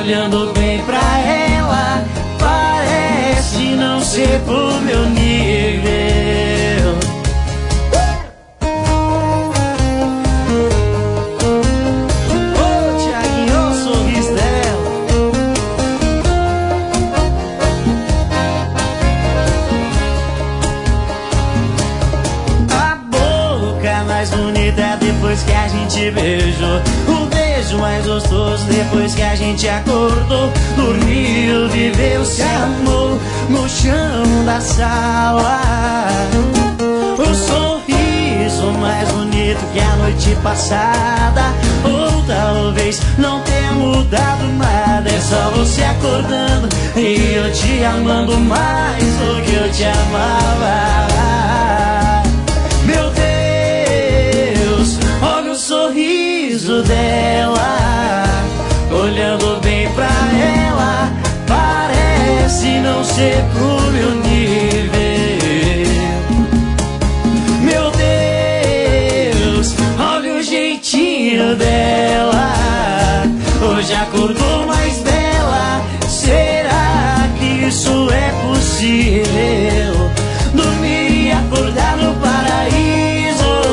Olhando bem pra ela, parece não ser pro meu nível. Ô Thiaguinho, o sorriso dela. A boca mais bonita depois que a gente beijou. O beijo mais gostoso depois que a gente acordou. Dormiu, viveu, se amou no chão da sala. O sorriso mais bonito que a noite passada. Ou talvez não tenha mudado nada. É só você acordando e eu te amando mais do que eu te amava. Meu Deus, olha o sorriso dela. Olhando bem pra ela, parece não ser pro meu nível. Meu Deus, olha o jeitinho dela. Hoje acordou mais bela. Será que isso é possível? Dormir e acordar no paraíso.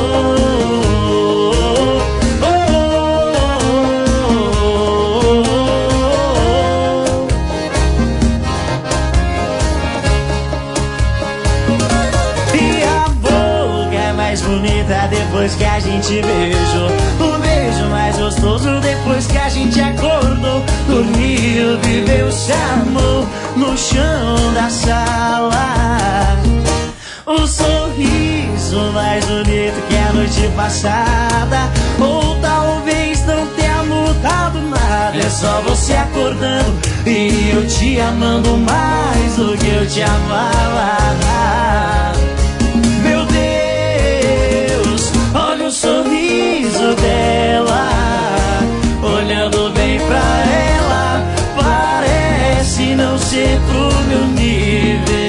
E a boca é mais bonita depois que a gente beijou. O beijo mais gostoso depois que a gente acordou. Dormiu, viveu, se amou no chão da sala. O sorriso mais bonito que a noite passada. Ou talvez não tenha mudado nada. É só você acordando e eu te amando mais do que eu te amava. Meu Deus, olha o sorriso dela. Olhando bem pra ela, parece não ser pro meu nível.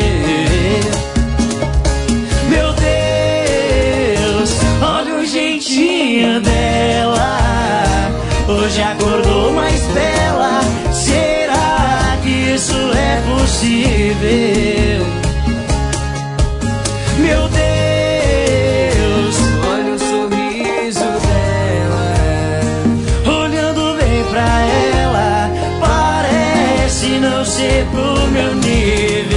Meu Deus, olha o jeitinho dela. Hoje acordou mais bela. Será que isso é possível? Meu Deus, olha o sorriso dela. Olhando bem pra ela, parece não ser pro meu nível.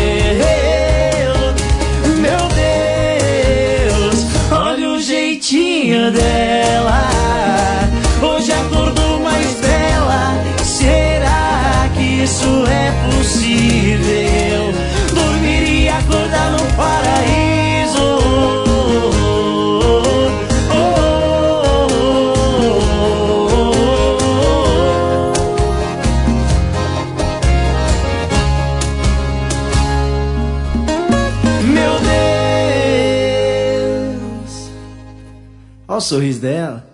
Meu Deus, olha o jeitinho dela. Hoje acordou mais bela. Será que isso é possível? Dormir e acordar no paraíso. Meu Deus. Olha o sorriso dela.